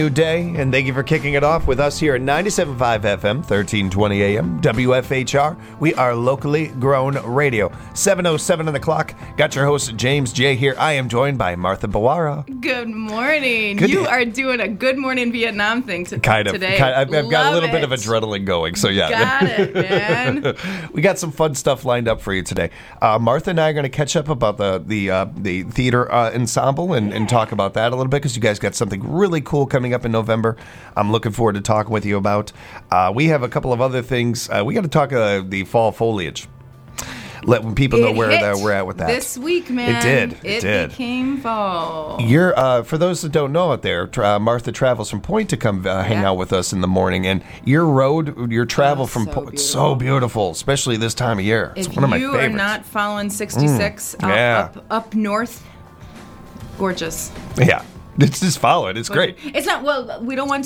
New day, and thank you for kicking it off with us here at 97.5 FM, 1320 AM, WFHR. We are locally grown radio. 7:07 on the clock. Got your host, James J. here. I am joined by Martha Bawara. Good morning. You are doing a good morning Vietnam thing today. I've got a little bit of adrenaline going, so yeah. Got it, man. We got some fun stuff lined up for you today. Martha and I are going to catch up about the theater ensemble and talk about that a little bit, because you guys got something really cool coming up in November. I'm looking forward to talking with you about. We have a couple of other things. We got to talk the fall foliage. Let people know where we're at with that. This week, man. It did. Became fall. For those that don't know out there, Martha travels from Point to come hang out with us in the morning, and your travel from Point, so beautiful, especially this time of year. It's one of my favorites. If you are not following 66 up north, gorgeous. Yeah. Just follow it. It's great. It's not. Well, we don't want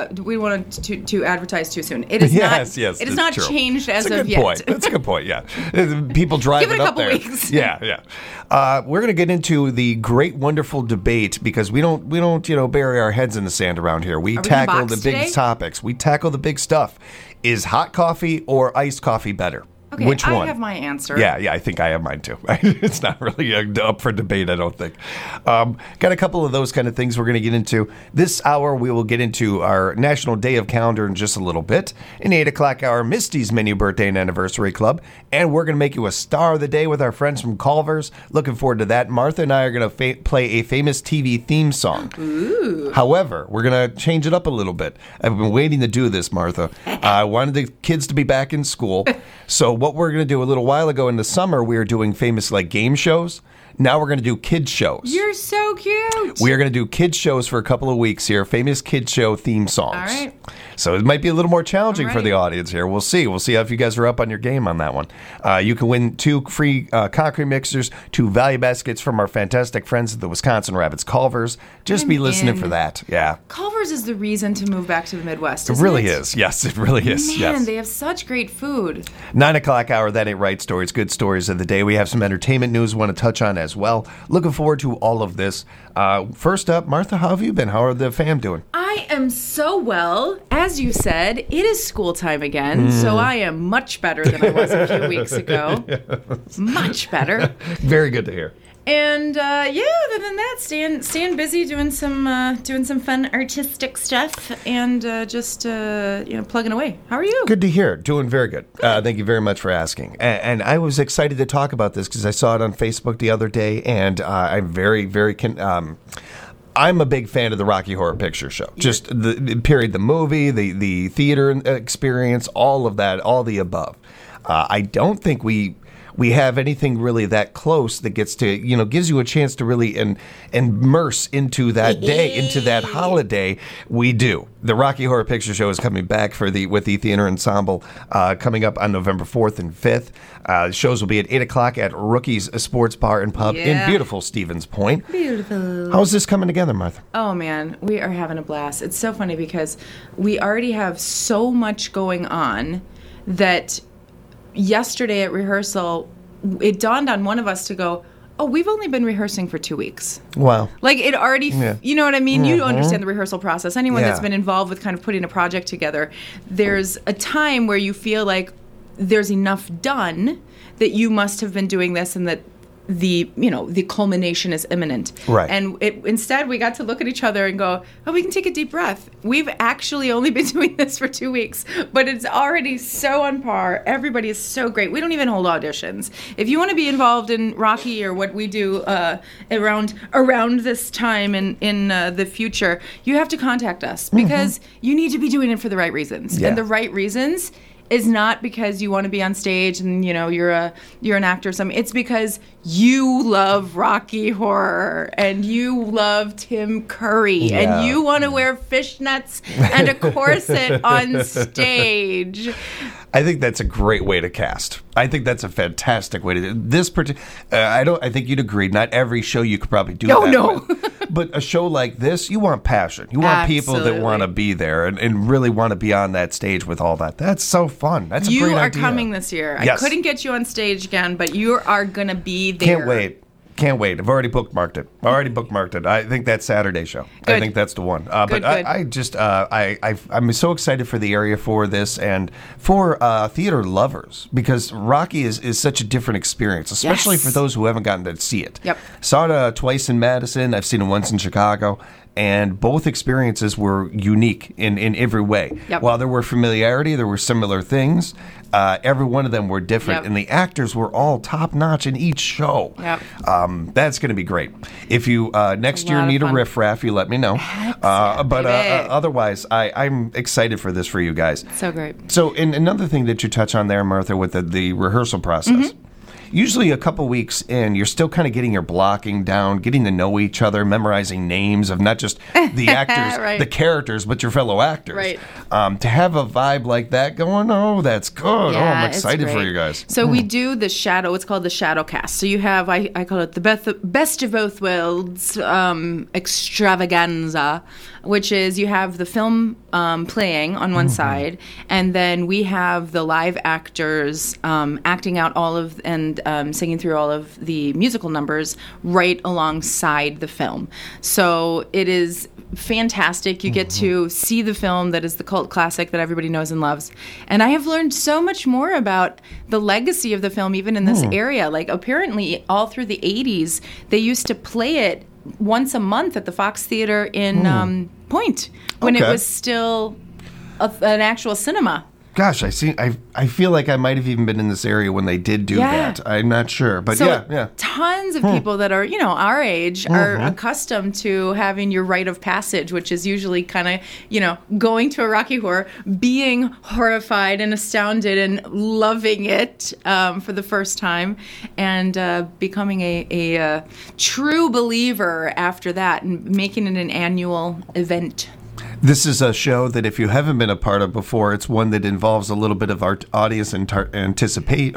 to advertise too soon. It is not. Yes. It is not true. changed as of yet. Point. That's a good point. Yeah, people driving Give it a up couple there. Weeks. Yeah. We're gonna get into the great, wonderful debate, because we don't bury our heads in the sand around here. We tackle the big topics. We tackle the big stuff. Is hot coffee or iced coffee better? Okay, which one? I have my answer. Yeah, I think I have mine too. It's not really up for debate, I don't think. Got a couple of those kind of things we're going to get into. This hour, we will get into our National Day of Calendar in just a little bit. In 8 o'clock hour, Misty's Menu Birthday and Anniversary Club. And we're going to make you a star of the day with our friends from Culver's. Looking forward to that. Martha and I are going to play a famous TV theme song. Ooh. However, we're going to change it up a little bit. I've been waiting to do this, Martha. I wanted the kids to be back in school. So what we're going to do, a little while ago in the summer, we were doing famous game shows. Now we're going to do kids shows. You're so cute. We are going to do kids shows for a couple of weeks here, famous kids show theme songs. All right. So it might be a little more challenging for the audience here. We'll see. We'll see if you guys are up on your game on that one. You can win 2 free concrete mixers, 2 value baskets from our fantastic friends at the Wisconsin Rabbits Culver's. Just be listening for that. Yeah. Culver's is the reason to move back to the Midwest, isn't it? Really is. Yes, it really is. Man, yes. They have such great food. 9 o'clock hour, That Ain't Right Stories, good stories of the day. We have some entertainment news we want to touch on as well. Looking forward to all of this. First up, Martha, how have you been? How are the fam doing? I am so well. As you said, it is school time again, so I am much better than I was a few weeks ago. Much better. Very good to hear. And other than that, staying busy doing some fun artistic stuff and just plugging away. How are you? Good to hear. Doing very good. Thank you very much for asking. And I was excited to talk about this because I saw it on Facebook the other day, and I'm very, very. I'm a big fan of the Rocky Horror Picture Show. Just the movie, the theater experience, all of that, all the above. I don't think we have anything really that close that gets to, gives you a chance to really immerse into that day, into that holiday. We do. The Rocky Horror Picture Show is coming back with the theater ensemble coming up on November 4th and 5th. Shows will be at 8 o'clock at Rookie's Sports Bar and Pub in beautiful Stevens Point. Beautiful. How's this coming together, Martha? Oh, man, we are having a blast. It's so funny because we already have so much going on that yesterday at rehearsal, it dawned on one of us to go, oh, we've only been rehearsing for 2 weeks. Wow. Like it already, you know what I mean? Mm-hmm. You understand the rehearsal process. Anyone that's been involved with kind of putting a project together, there's a time where you feel like there's enough done that you must have been doing this and that the culmination is imminent. Right. And instead we got to look at each other and go, oh, we can take a deep breath. We've actually only been doing this for 2 weeks, but it's already so on par. Everybody is so great. We don't even hold auditions. If you want to be involved in Rocky or what we do around this time in the future, you have to contact us because you need to be doing it for the right reasons. Yeah. And the right reasons is not because you want to be on stage and you're an actor or something. It's because you love Rocky Horror and you love Tim Curry and you want to wear fishnets and a corset on stage. I think that's a great way to cast. I think that's a fantastic way to do this. I think you'd agree. Not every show you could probably do that. No. But a show like this, you want passion. You want people that want to be there and really want to be on that stage with all that. That's so fun. That's a great idea. You are coming this year. Yes. I couldn't get you on stage again, but you are going to be there. Can't wait. Can't wait. I've already bookmarked it. I think that's Saturday show. Good. I think that's the one. Good. I'm so excited for the area for this and for theater lovers because Rocky is such a different experience, especially Yes. for those who haven't gotten to see it. Yep. Saw it twice in Madison. I've seen it once in Chicago. And both experiences were unique in every way. Yep. While there were familiarity, there were similar things. Every one of them were different, Yep. and the actors were all top notch in each show. Yep. That's going to be great. If you next year lot of need a fun. riffraff, you let me know. But otherwise, I'm excited for this for you guys. So great. So, and another thing that you touch on there, Martha, with the rehearsal process. Mm-hmm. Usually a couple weeks in, you're still kind of getting your blocking down, getting to know each other, memorizing names of not just the actors, Right. the characters, but your fellow actors. Right. To have a vibe like that going, that's good. I'm it's excited for great. you guys. So we do the shadow. It's called the shadow cast. So you have I call it the best of both worlds extravaganza, which is you have the film playing on one side, and then we have the live actors acting out all of and singing through all of the musical numbers right alongside the film. So it is fantastic. You get to see the film that is the cult classic that everybody knows and loves. And I have learned so much more about the legacy of the film, even in this area. Like, apparently, all through the 80s, they used to play it once a month at the Fox Theater in Point when it Okay. was still an actual cinema. Gosh, I feel like I might have even been in this area when they did do Yeah. that. I'm not sure, but So yeah. tons of people that are, our age are accustomed to having your rite of passage, which is usually kind of, going to a Rocky Horror, being horrified and astounded and loving it for the first time, and becoming a true believer after that and making it an annual event. This is a show that if you haven't been a part of before, it's one that involves a little bit of our audience anticipation.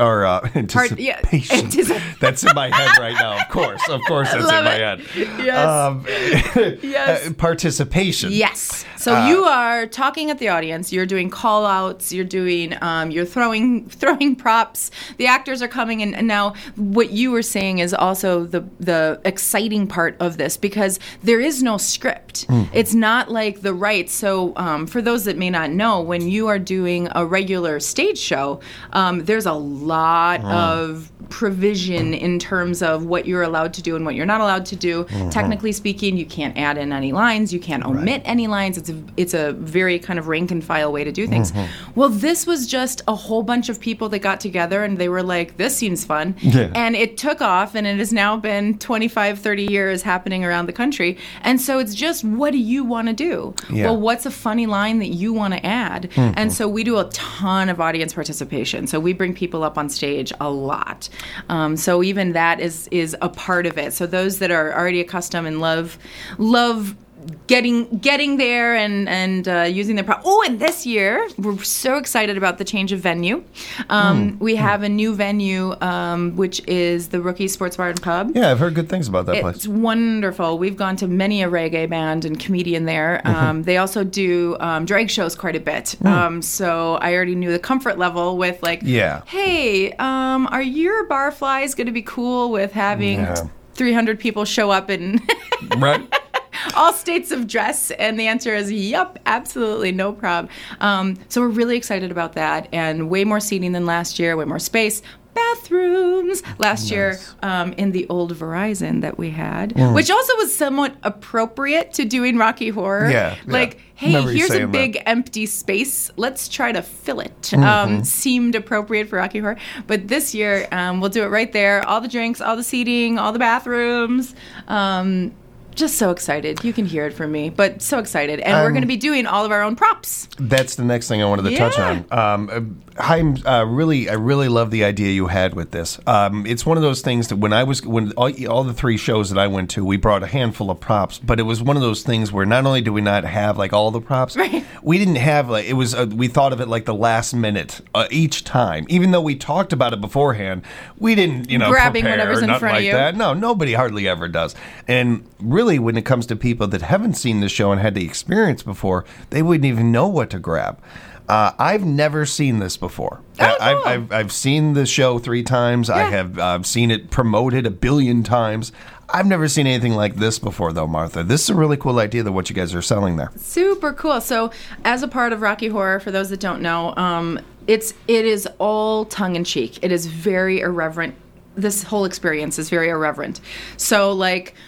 That's in my head right now. Of course, that's in Love my it. head. Yes. Participation. Yes. So you are talking at the audience. You're doing call outs. You're doing. You're throwing props. The actors are coming in. And now, what you were saying is also the exciting part of this, because there is no script. It's not like the rights. So for those that may not know, when you are doing a regular stage show, there's a lot of provision in terms of what you're allowed to do and what you're not allowed to do. Technically speaking, you can't add in any lines. You can't omit any lines. It's a very kind of rank and file way to do things. Well, this was just a whole bunch of people that got together and they were like, this seems fun. Yeah. And it took off, and it has now been 25, 30 years happening around the country. And so it's just, what do you want to do? Yeah. Well, what's a funny line that you want to add? And so we do a ton of audience participation. So we bring people up on stage a lot. So even that is a part of it. So those that are already accustomed and love getting there and using their and this year we're so excited about the change of venue. We have a new venue, which is the Rookie Sports Bar and Pub. Yeah, I've heard good things about that place. It's wonderful. We've gone to many a reggae band and comedian there. They also do drag shows quite a bit. So I already knew the comfort level with hey, are your barflies going to be cool with having 300 people show up and Right. all states of dress? And the answer is yup, absolutely, no problem. So we're really excited about that, and way more seating than last year, way more space. Bathrooms last year in the old Verizon that we had, which also was somewhat appropriate to doing Rocky Horror. Like, hey, Remember you here's a saying big that. empty space. Let's try to fill it. Seemed appropriate for Rocky Horror. But this year, we'll do it right there. All the drinks, all the seating, all the bathrooms. Just so excited. You can hear it from me, but so excited. And we're going to be doing all of our own props. That's the next thing I wanted to touch on. I really love the idea you had with this. It's one of those things that when all the three shows that I went to, we brought a handful of props, but it was one of those things where not only do we not have like all the props, we didn't have it was we thought of it like the last minute each time. Even though we talked about it beforehand, we didn't grabbing prepare whatever's or in nothing front of like you. that. No, nobody hardly ever does. And really, when it comes to people that haven't seen the show and had the experience before, they wouldn't even know what to grab. I've never seen this before. Oh, no. I've seen the show 3 times. I have seen it promoted 1 billion times. I've never seen anything like this before, though, Martha. This is a really cool idea that what you guys are selling there. Super cool. So, as a part of Rocky Horror, for those that don't know, it is all tongue in cheek. It is very irreverent. This whole experience is very irreverent. So, like,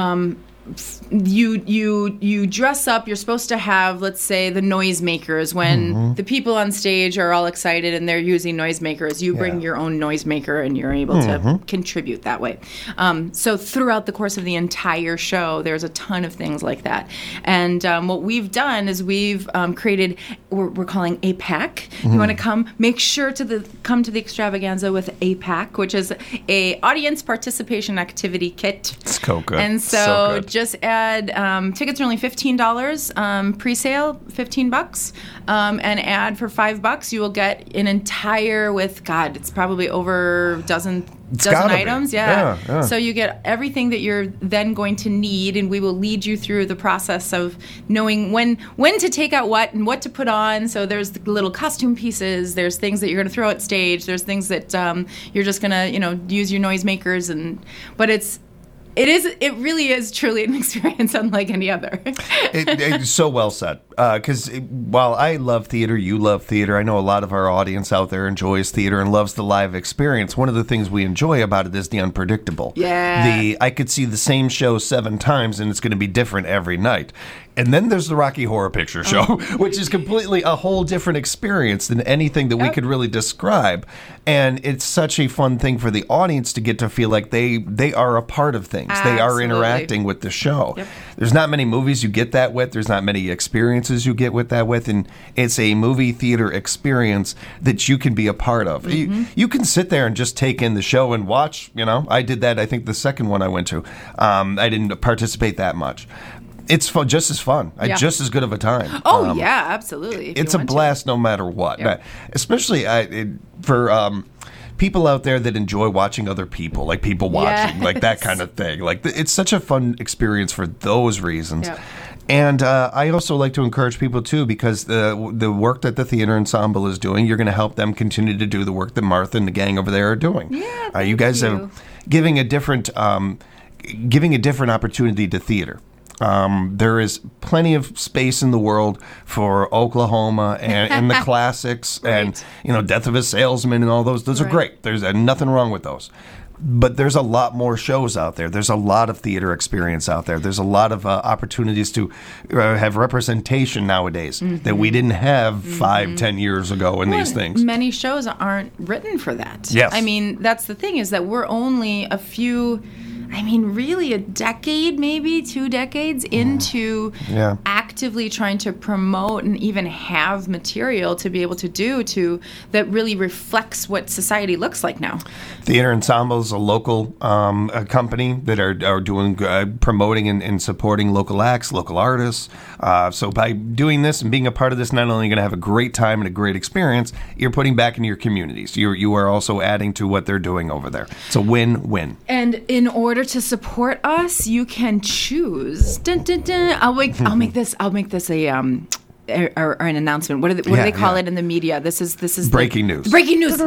you dress up. You're supposed to have, let's say, the noisemakers. When the people on stage are all excited and they're using noisemakers, you bring your own noisemaker and you're able to contribute that way. So throughout the course of the entire show, there's a ton of things like that. And what we've done is we've created, we're calling a pack. You want to come, make sure to come to the extravaganza with a pack, which is a audience participation activity kit. It's so good. And so just add, tickets are only $15, pre-sale $15, and add for $5, you will get an entire with, God, it's probably over a dozen items. Yeah. So you get everything that you're then going to need, and we will lead you through the process of knowing when to take out what and what to put on. So there's the little costume pieces, there's things that you're going to throw at stage, there's things that you're just going to, use your noisemakers, but it really is truly an experience unlike any other. It's so well said. Because while I love theater, you love theater, I know a lot of our audience out there enjoys theater and loves the live experience. One of the things we enjoy about it is the unpredictable. Yeah. I could see the same show 7 times and it's going to be different every night. And then there's the Rocky Horror Picture Show, which is completely a whole different experience than anything that we could really describe. And it's such a fun thing for the audience to get to feel like they are a part of things. Absolutely. They are interacting with the show. Yep. There's not many movies you get that with. There's not many experiences you get with that with. And it's a movie theater experience that you can be a part of. You can sit there and just take in the show and watch. I did that, I think, the second one I went to. I didn't participate that much. It's fun, just as fun, just as good of a time. Oh, yeah, absolutely. It's a blast no matter what. Yep. Especially for people out there that enjoy watching other people, like people watching, like that kind of thing. Like it's such a fun experience for those reasons. Yep. And I also like to encourage people, too, because the work that the theater ensemble is doing, you're going to help them continue to do the work that Martha and the gang over there are doing. Yeah, you guys are giving a different opportunity to theater. There is plenty of space in the world for Oklahoma and the classics and, Death of a Salesman and all those. Those are great. There's nothing wrong with those. But there's a lot more shows out there. There's a lot of theater experience out there. There's a lot of opportunities to have representation nowadays that we didn't have 5-10 years ago in these things. Many shows aren't written for that. Yes. I mean, that's the thing, is that we're only really a decade, maybe 2 decades into actively trying to promote and even have material to be able to do that really reflects what society looks like now. Theater Ensemble is a local company that are doing promoting and supporting local acts, local artists. So by doing this and being a part of this, not only are you going to have a great time and a great experience, you're putting back into your communities. You are also adding to what they're doing over there. It's a win-win. And in order to support us, you can choose. Dun, dun, dun. I'll make this a or an announcement. What do they call it in the media? This is breaking news. Breaking news.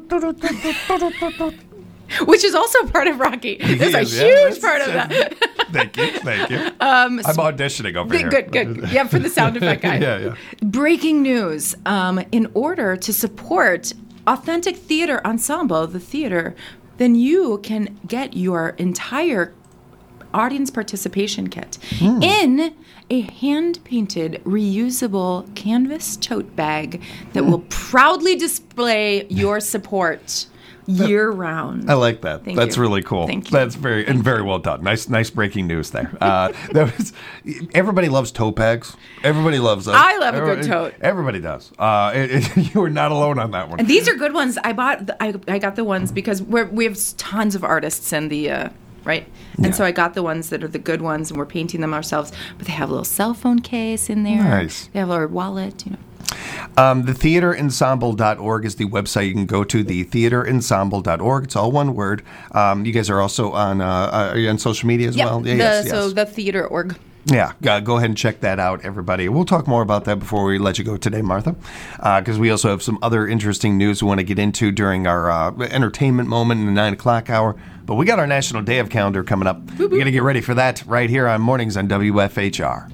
Which is also part of Rocky. There's a huge part of that. Thank you. I'm auditioning over here. Good. Yeah, for the sound effect guy. Yeah. Breaking news. In order to support Authentic Theater Ensemble, the theater, then you can get your entire audience participation kit in a hand-painted, reusable canvas tote bag that will proudly display your support year-round. I like that. That's really cool. Thank you. That's very well done. Nice breaking news there. Everybody loves tote bags. Everybody loves them. I love a good tote. Everybody does. You are not alone on that one. And these are good ones. I got the ones because we have tons of artists in the right? And so I got the ones that are the good ones, and we're painting them ourselves. But they have a little cell phone case in there. Nice. They have our wallet, TheTheaterEnsemble.org is the website you can go to, thetheaterensemble.org. It's all one word. You guys are also on social media as well? Yes. So the theater.org. Yeah, go ahead and check that out, everybody. We'll talk more about that before we let you go today, Martha, because we also have some other interesting news we want to get into during our entertainment moment in the 9 o'clock hour. But we got our National Day of Calendar coming up. We're going to get ready for that right here on Mornings on WFHR.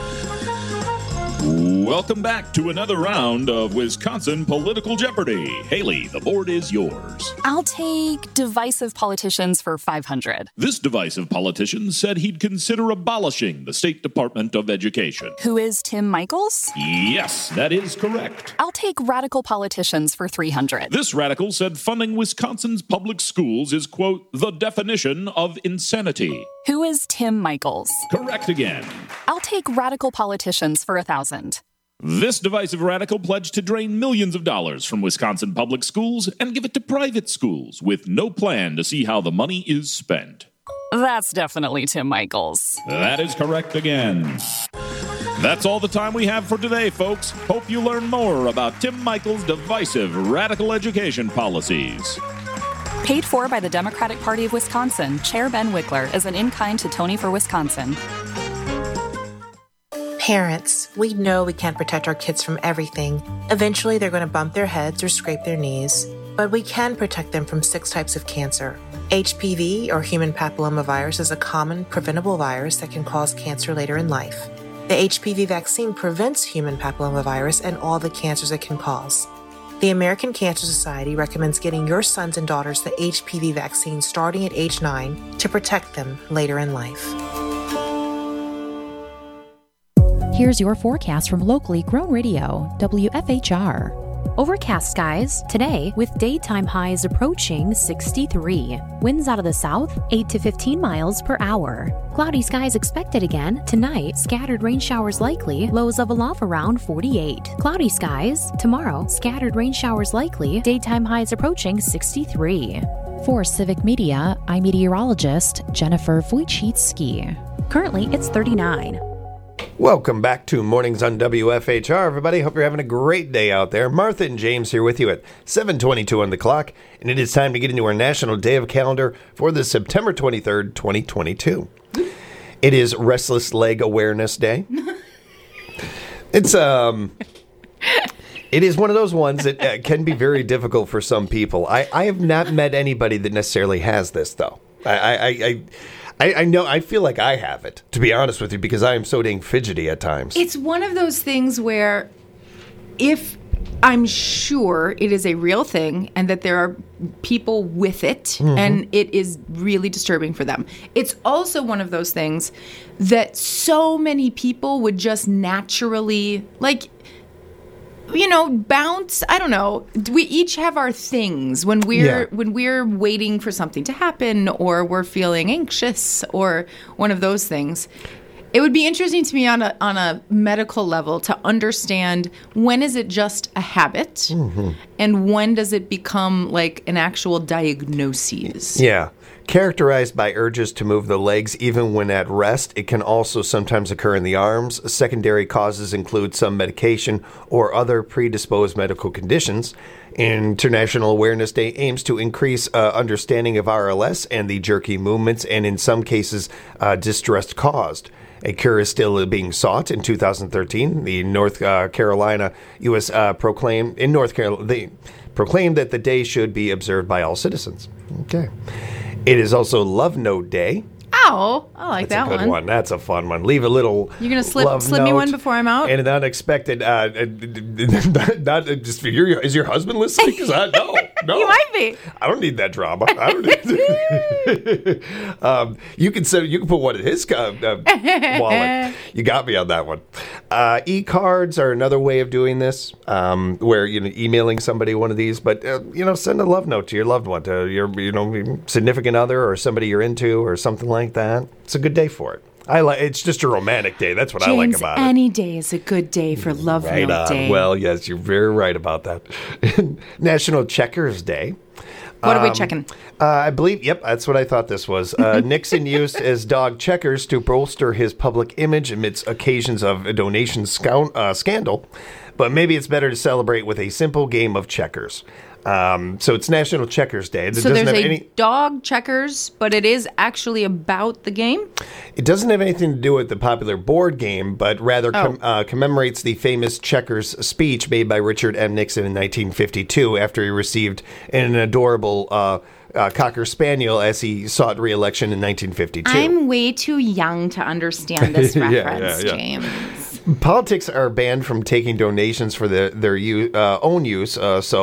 Welcome back to another round of Wisconsin Political Jeopardy. Haley, the board is yours. I'll take divisive politicians for 500. This divisive politician said he'd consider abolishing the State Department of Education. Who is Tim Michaels? Yes, that is correct. I'll take radical politicians for 300. This radical said funding Wisconsin's public schools is, quote, the definition of insanity. Who is Tim Michaels? Correct again. I'll take radical politicians for 1,000. This divisive radical pledged to drain millions of dollars from Wisconsin public schools and give it to private schools with no plan to see how the money is spent. That's definitely Tim Michaels. That is correct again. That's all the time we have for today, folks. Hope you learn more about Tim Michaels' divisive radical education policies. Paid for by the Democratic Party of Wisconsin, Chair Ben Wickler is an in-kind to Tony for Wisconsin. Parents, we know we can't protect our kids from everything. Eventually, they're going to bump their heads or scrape their knees. But we can protect them from 6 types of cancer. HPV, or human papillomavirus, is a common preventable virus that can cause cancer later in life. The HPV vaccine prevents human papillomavirus and all the cancers it can cause. The American Cancer Society recommends getting your sons and daughters the HPV vaccine starting at age 9 to protect them later in life. Here's your forecast from locally grown radio, WFHR. Overcast skies today with daytime highs approaching 63. Winds out of the south, 8 to 15 miles per hour. Cloudy skies expected again tonight. Scattered rain showers likely. Lows level off around 48. Cloudy skies tomorrow. Scattered rain showers likely. Daytime highs approaching 63. For Civic Media, I'm meteorologist Jennifer Wojcicki. Currently, it's 39. Welcome back to Mornings on WFHR, everybody. Hope you're having a great day out there. Martha and James here with you at 7:22 on the clock, and it is time to get into our National Day of Calendar for the September 23rd, 2022. It is Restless Leg Awareness Day. It's it is one of those ones that can be very difficult for some people. I have not met anybody that necessarily has this, though. I know, I feel like I have it, to be honest with you, because I am so dang fidgety at times. It's one of those things where if I'm sure it is a real thing and that there are people with it and it is really disturbing for them. It's also one of those things that so many people would just naturally, like, you know, bounce. I don't know. We each have our things when we're waiting for something to happen, or we're feeling anxious, or one of those things. It would be interesting to me on a medical level to understand when is it just a habit, and when does it become like an actual diagnosis. Yeah. Characterized by urges to move the legs even when at rest, it can also sometimes occur in the arms. Secondary causes include some medication or other predisposed medical conditions. International Awareness Day aims to increase understanding of RLS and the jerky movements, and in some cases, distress caused. A cure is still being sought. In 2013, the North Carolina U.S. proclaimed that the day should be observed by all citizens. Okay. It is also Love Note Day. Oh, I like That's that a good one. That's a fun one. Leave a little. You're gonna slip me one before I'm out. And an unexpected. Not just for your. Is your husband listening? Because no. You might be. I don't need that drama. I don't need. You can put one in his wallet. You got me on that one. E-cards are another way of doing this, where emailing somebody one of these, but send a love note to your loved one, to your significant other or somebody you're into or something like that. It's a good day for it. It's just a romantic day. That's what James, I like about it. Any day is a good day for Love Note Day. Well, yes, you're very right about that. National Checkers Day. What are we checking? I believe, that's what I thought this was. Nixon used his dog Checkers to bolster his public image amidst occasions of a donation scandal. But maybe it's better to celebrate with a simple game of checkers. So it's National Checkers Day. It So doesn't there's have a dog checkers, but it is actually about the game? It doesn't have anything to do with the popular board game, but rather commemorates the famous checkers speech made by Richard M. Nixon in 1952 after he received an adorable Cocker Spaniel as he sought re-election in 1952. I'm way too young to understand this Yeah, reference, yeah. James. Politics are banned from taking donations for their own use.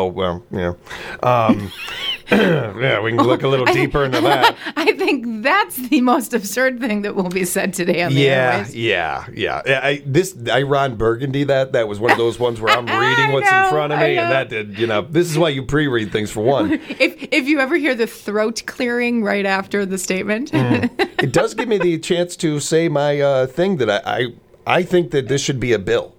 Yeah, we can look a little deeper into that. I think that's the most absurd thing that will be said today on the airwaves. I Ron Burgundy that was one of those ones where I'm reading what's in front of me, and that did, this is why you pre-read things for one. If you ever hear the throat clearing right after the statement. It does give me the chance to say my thing that I think that this should be a bill.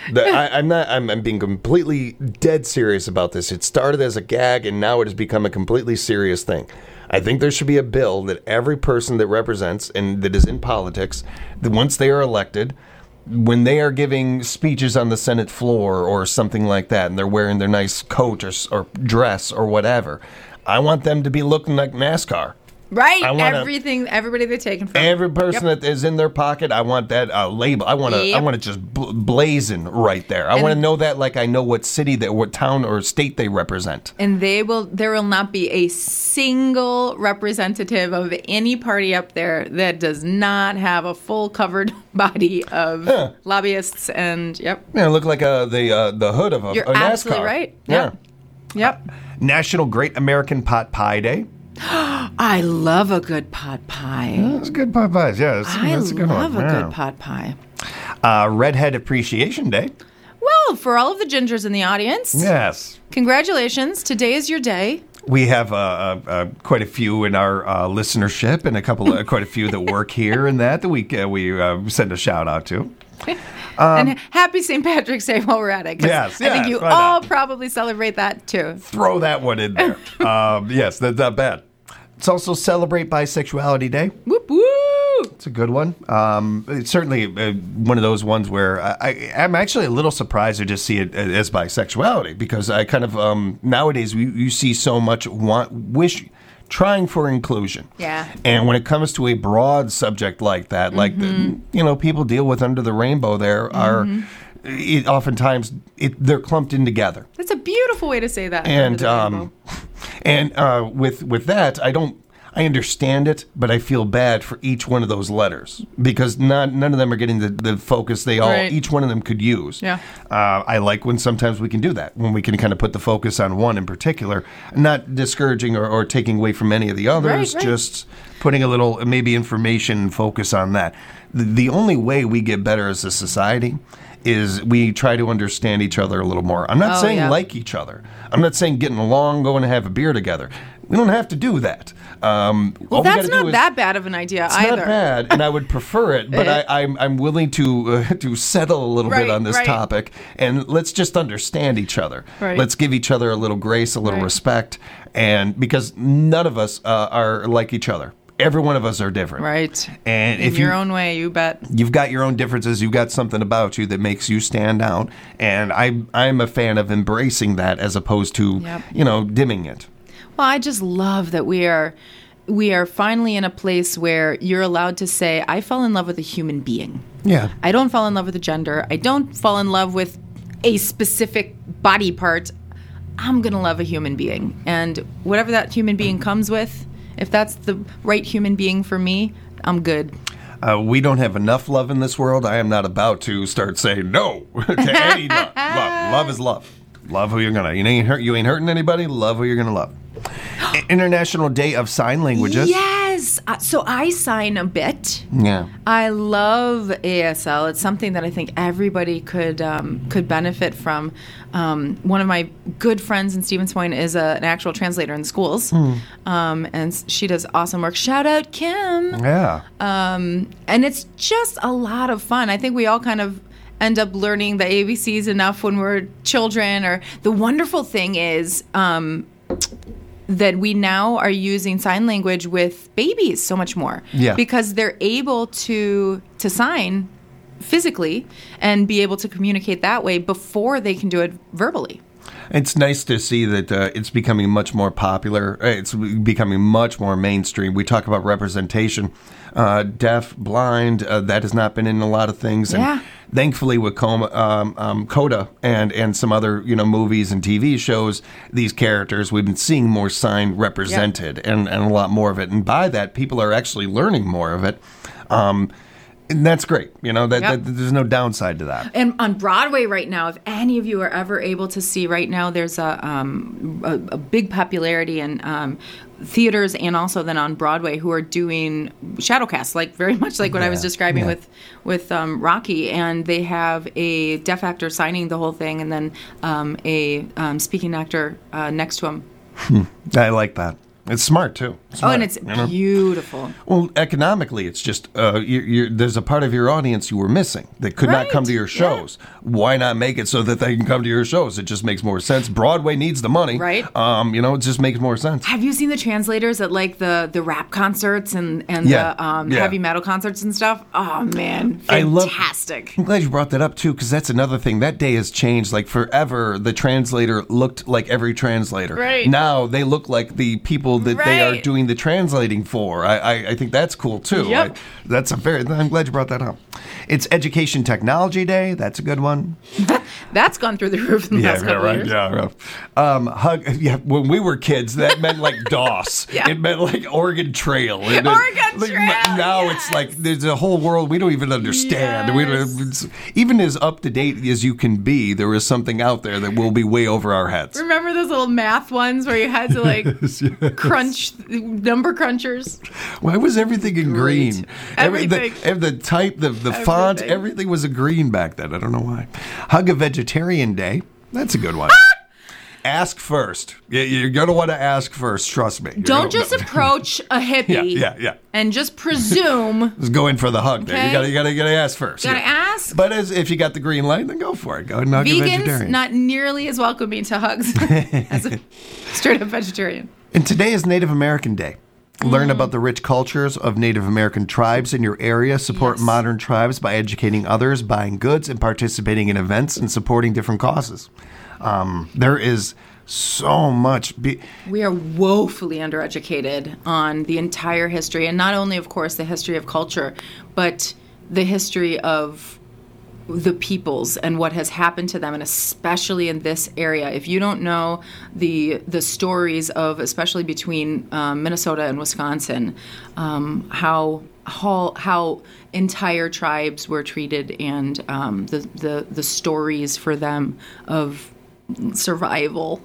I'm being completely dead serious about this. It started as a gag, and now it has become a completely serious thing. I think there should be a bill that every person that represents and that is in politics, that once they are elected, when they are giving speeches on the Senate floor or something like that, and they're wearing their nice coat or dress or whatever, I want them to be looking like NASCAR. Right, everybody they're taking from. Every person that is in their pocket, I want that label. I want to just blazon right there. I want to know that like I know what city, what town or state they represent. And there will not be a single representative of any party up there that does not have a full covered body of lobbyists and look like the hood of a You're NASCAR. absolutely right. Yep. National Great American Pot Pie Day. I love a good pot pie. It's good pot pies, yeah. That's a good one. I love a good pot pie. Redhead Appreciation Day. Well, for all of the gingers in the audience, yes, congratulations. Today is your day. We have quite a few in our listenership, and quite a few that work here, and that we send a shout out to. And happy St. Patrick's Day while we're at it. Yes, I think you all probably celebrate that too. Throw that one in there. Yes, that's not bad. It's also Celebrate Bisexuality Day. Whoop whoop. It's a good one. It's certainly one of those ones where I'm actually a little surprised to just see it as bisexuality, because I kind of nowadays you see so much trying for inclusion. Yeah. And when it comes to a broad subject like that, like people deal with under the rainbow, oftentimes they're clumped in together. That's a beautiful way to say that. And with that, I understand it, but I feel bad for each one of those letters, because none of them are getting the focus each one of them could use. Yeah. I like when sometimes we can do that, when we can kind of put the focus on one in particular, not discouraging or taking away from any of the others, Right. just putting a little maybe information and focus on that. The only way we get better as a society is we try to understand each other a little more. I'm not saying like each other. I'm not saying getting along, going to have a beer together. We don't have to do that. Well, that's not that bad of an idea either. It's not bad, and I would prefer it, but I'm willing to settle a little bit on this topic, and let's just understand each other. Right. Let's give each other a little grace, a little respect, and because none of us are like each other. Every one of us are different. Right. And in your own way, you bet. You've got your own differences. You've got something about you that makes you stand out. And I'm a fan of embracing that as opposed to, dimming it. Well, I just love that we are finally in a place where you're allowed to say, I fell in love with a human being. Yeah. I don't fall in love with a gender. I don't fall in love with a specific body part. I'm going to love a human being. And whatever that human being comes with, if that's the right human being for me, I'm good. We don't have enough love in this world. I am not about to start saying no to any love. Love is love. Love who you're gonna. You ain't hurting anybody. Love who you're gonna love. International Day of Sign Languages. Yes. So I sign a bit. Yeah. I love ASL. It's something that I think everybody could benefit from. One of my good friends in Stevens Point is an actual translator in the schools, and she does awesome work. Shout out Kim. Yeah. And it's just a lot of fun. I think we all kind of end up learning the ABCs enough when we're children. Or the wonderful thing is that we now are using sign language with babies so much more. Yeah. Because they're able to sign physically and be able to communicate that way before they can do it verbally. It's nice to see that it's becoming much more popular. It's becoming much more mainstream. We talk about representation. Deaf, blind, that has not been in a lot of things. Yeah. And thankfully with Coda and some other movies and TV shows, these characters, we've been seeing more sign represented and a lot more of it. And by that, people are actually learning more of it. And that's great. There's no downside to that. And on Broadway right now, if any of you are ever able to see right now, there's a big popularity in theaters and also then on Broadway who are doing shadowcasts, like very much like what I was describing with Rocky. And they have a deaf actor signing the whole thing and then a speaking actor next to him. I like that. It's smart, too. Smart, and it's beautiful. Well, economically, it's just there's a part of your audience you were missing that could not come to your shows. Yeah. Why not make it so that they can come to your shows? It just makes more sense. Broadway needs the money. Right. It just makes more sense. Have you seen the translators at like the rap concerts and the heavy metal concerts and stuff? Oh, man. Fantastic. I'm glad you brought that up, too, because that's another thing. That day has changed. Like, forever, the translator looked like every translator. Right. Now, they look like the people that they are doing the translating for. I think that's cool too. Yep. I'm glad you brought that up. It's Education Technology Day. That's a good one. That's gone through the roof in the last couple years. Yeah. When we were kids, that meant like DOS. Yeah. It meant like Oregon Trail. Trail. Now it's like there's a whole world we don't even understand. Yes. Even as up to date as you can be, there is something out there that will be way over our heads. Remember those little math ones where you had to like crunch number crunchers? Why was everything in green? Everything. The type, the font, everything was in green back then. I don't know why. Hug a Vegetarian Day. That's a good one. Ask first. You're going to want to ask first. Trust me. Don't just approach a hippie. Yeah. And just presume. Just go in for the hug. Okay. There. You gotta ask first. Gotta ask. But if you got the green light, then go for it. Go ahead and hug a vegetarian. Vegans not nearly as welcoming to hugs as a straight up vegetarian. And today is Native American Day. Learn about the rich cultures of Native American tribes in your area. Support modern tribes by educating others, buying goods, and participating in events and supporting different causes. There is so much. We are woefully undereducated on the entire history, and not only, of course, the history of culture, but the history of the peoples and what has happened to them, and especially in this area. If you don't know the stories of, especially between Minnesota and Wisconsin, how entire tribes were treated, and the stories for them of survival.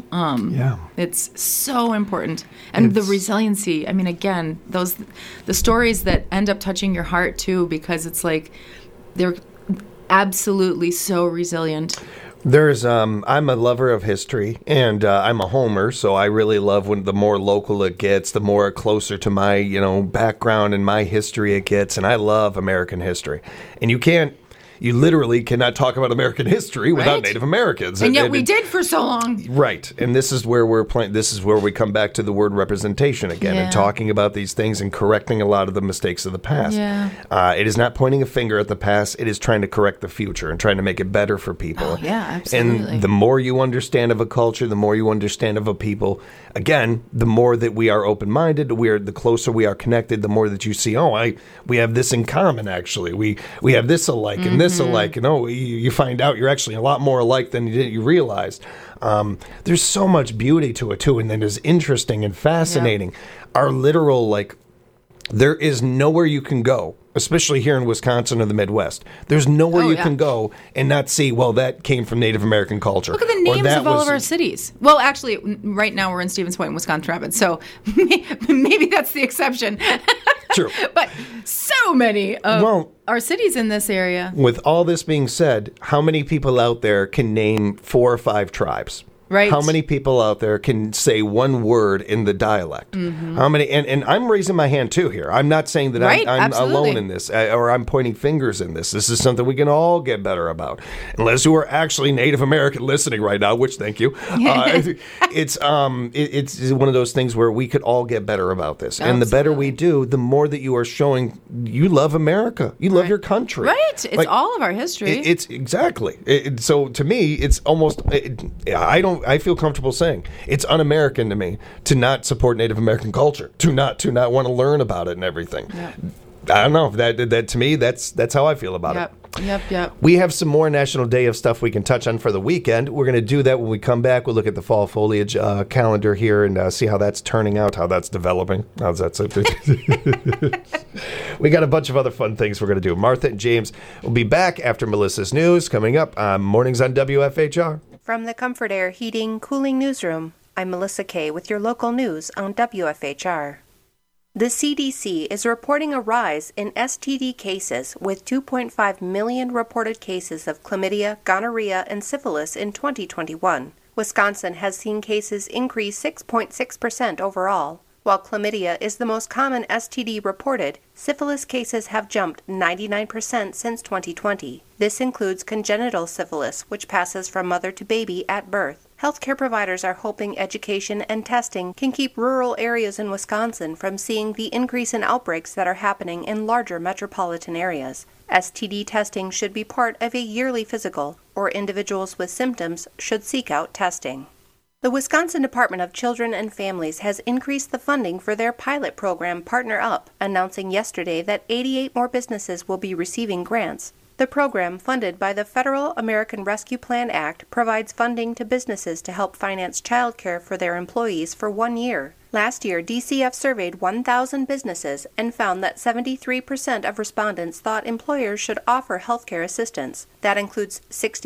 It's so important. And the resiliency. I mean, again, the stories that end up touching your heart too, because it's like they're absolutely so resilient. I'm a lover of history, and I'm a homer, so I really love when the more local it gets, the more closer to my, background and my history it gets, and I love American history. And you literally cannot talk about American history without Native Americans. And yet we did for so long. Right. And this is where this is where we come back to the word representation again and talking about these things and correcting a lot of the mistakes of the past. Yeah. It is not pointing a finger at the past. It is trying to correct the future and trying to make it better for people. Oh, yeah, absolutely. And the more you understand of a culture, the more you understand of a people, again, the more that we are open-minded, the closer we are connected, the more that you see, we have this in common, actually. We have this alike and this alike. You find out you're actually a lot more alike than you realized. There's so much beauty to it, too, and then it's interesting and fascinating. Yeah. Our literal, there is nowhere you can go, especially here in Wisconsin or the Midwest. There's nowhere you can go and not see, that came from Native American culture. Look at the names of all of our cities. Well, actually, right now we're in Stevens Point, Wisconsin Rapids, so maybe that's the exception. True. But so many of our cities in this area. With all this being said, how many people out there can name 4 or 5 tribes? Right. How many people out there can say one word in the dialect? Mm-hmm. How many? And I'm raising my hand too here. I'm not saying that I'm alone in this or I'm pointing fingers in this. This is something we can all get better about. Unless you are actually Native American listening right now, which thank you. It's one of those things where we could all get better about this. Absolutely. And the better we do, the more that you are showing you love America. You love your country. Right. It's all of our history. It's exactly. So to me, it's almost. I don't I feel comfortable saying it's un-American to me to not support Native American culture, to not want to learn about it and everything. Yep. I don't know. That to me, that's how I feel about it. Yep. We have some more National Day of stuff we can touch on for the weekend. We're going to do that when we come back. We'll look at the fall foliage calendar here and see how that's turning out, how that's developing. How's that? We got a bunch of other fun things we're going to do. Martha and James will be back after Melissa's news coming up on Mornings on WFHR. From the Comfort Air Heating Cooling Newsroom, I'm Melissa Kay with your local news on WFHR. The CDC is reporting a rise in STD cases with 2.5 million reported cases of chlamydia, gonorrhea, and syphilis in 2021. Wisconsin has seen cases increase 6.6% overall. While chlamydia is the most common STD reported, syphilis cases have jumped 99% since 2020. This includes congenital syphilis, which passes from mother to baby at birth. Healthcare providers are hoping education and testing can keep rural areas in Wisconsin from seeing the increase in outbreaks that are happening in larger metropolitan areas. STD testing should be part of a yearly physical, or individuals with symptoms should seek out testing. The Wisconsin Department of Children and Families has increased the funding for their pilot program Partner Up, announcing yesterday that 88 more businesses will be receiving grants. The program, funded by the Federal American Rescue Plan Act, provides funding to businesses to help finance child care for their employees for 1 year. Last year, DCF surveyed 1,000 businesses and found that 73% of respondents thought employers should offer healthcare assistance. That includes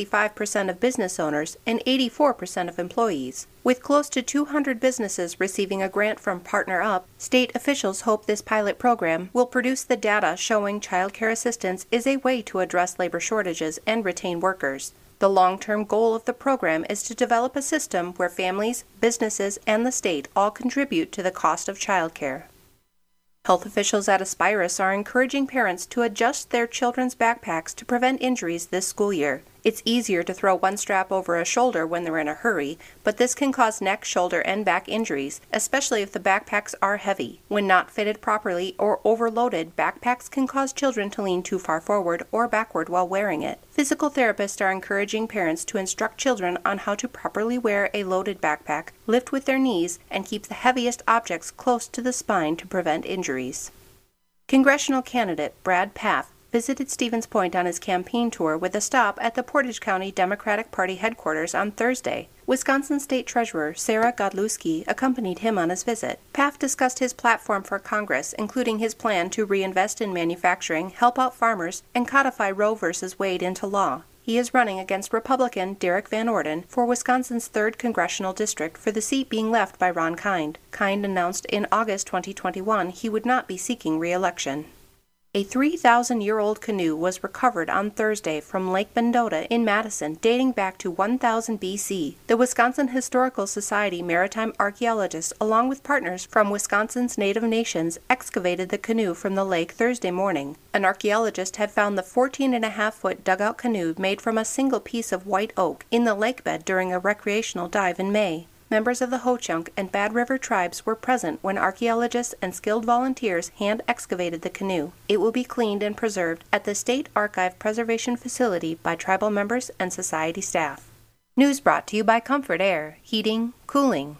65% of business owners and 84% of employees. With close to 200 businesses receiving a grant from Partner Up, state officials hope this pilot program will produce the data showing child care assistance is a way to address labor shortages and retain workers. The long-term goal of the program is to develop a system where families, businesses, and the state all contribute to the cost of childcare. Health officials at Aspirus are encouraging parents to adjust their children's backpacks to prevent injuries this school year. It's easier to throw one strap over a shoulder when they're in a hurry, but this can cause neck, shoulder, and back injuries, especially if the backpacks are heavy. When not fitted properly or overloaded, backpacks can cause children to lean too far forward or backward while wearing it. Physical therapists are encouraging parents to instruct children on how to properly wear a loaded backpack, lift with their knees, and keep the heaviest objects close to the spine to prevent injuries. Congressional candidate Brad Pfaff visited Stevens Point on his campaign tour with a stop at the Portage County Democratic Party headquarters on Thursday. Wisconsin State Treasurer Sarah Godlewski accompanied him on his visit. Pfaff discussed his platform for Congress, including his plan to reinvest in manufacturing, help out farmers, and codify Roe v. Wade into law. He is running against Republican Derek Van Orden for Wisconsin's 3rd Congressional District for the seat being left by Ron Kind. Kind announced in August 2021 he would not be seeking re-election. A 3,000-year-old canoe was recovered on Thursday from Lake Mendota in Madison, dating back to 1000 BC. The Wisconsin Historical Society maritime archaeologists, along with partners from Wisconsin's Native Nations, excavated the canoe from the lake Thursday morning. An archaeologist had found the 14.5-foot dugout canoe made from a single piece of white oak in the lake bed during a recreational dive in May. Members of the Ho-Chunk and Bad River tribes were present when archaeologists and skilled volunteers hand-excavated the canoe. It will be cleaned and preserved at the State Archive Preservation Facility by tribal members and society staff. News brought to you by Comfort Air, Heating, Cooling.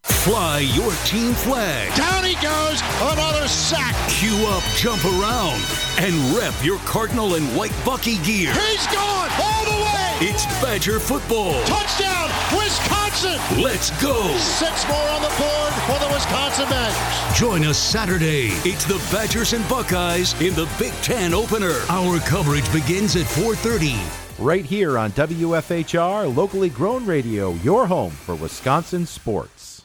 Fly your team flag. Down he goes, another sack. Queue up, jump around, and rep your Cardinal and White Bucky gear. He's gone all the way. It's Badger football. Touchdown, Wisconsin. Let's go. 6 more on the board for the Wisconsin Badgers. Join us Saturday. It's the Badgers and Buckeyes in the Big Ten opener. Our coverage begins at 4:30. Right here on WFHR, locally grown radio, your home for Wisconsin sports.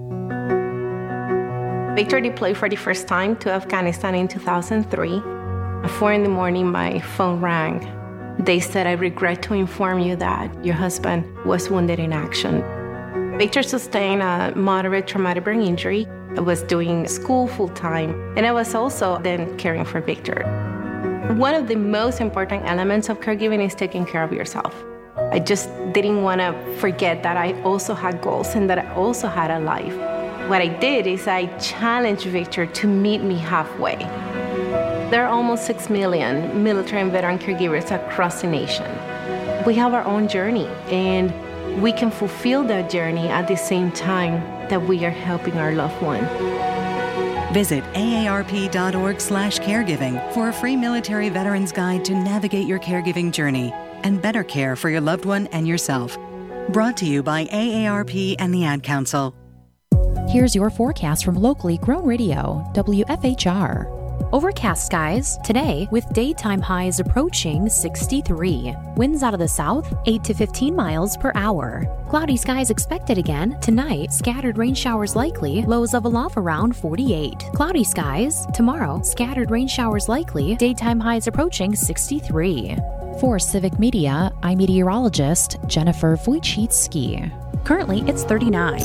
Victor deployed for the first time to Afghanistan in 2003. At 4 a.m, my phone rang. They said, "I regret to inform you that your husband was wounded in action." Victor sustained a moderate traumatic brain injury. I was doing school full-time, and I was also then caring for Victor. One of the most important elements of caregiving is taking care of yourself. I just didn't want to forget that I also had goals and that I also had a life. What I did is I challenged Victor to meet me halfway. There are almost 6 million military and veteran caregivers across the nation. We have our own journey, and we can fulfill that journey at the same time that we are helping our loved one. Visit aarp.org/caregiving for a free military veterans guide to navigate your caregiving journey and better care for your loved one and yourself. Brought to you by AARP and the Ad Council. Here's your forecast from locally grown radio, WFHR. Overcast skies today with daytime highs approaching 63. Winds out of the south 8 to 15 miles per hour. Cloudy skies expected again tonight. Scattered rain showers likely. Lows level off around 48. Cloudy skies tomorrow. Scattered rain showers likely. Daytime highs approaching 63. For Civic Media, I'm meteorologist Jennifer Wojcicki. Currently, it's 39.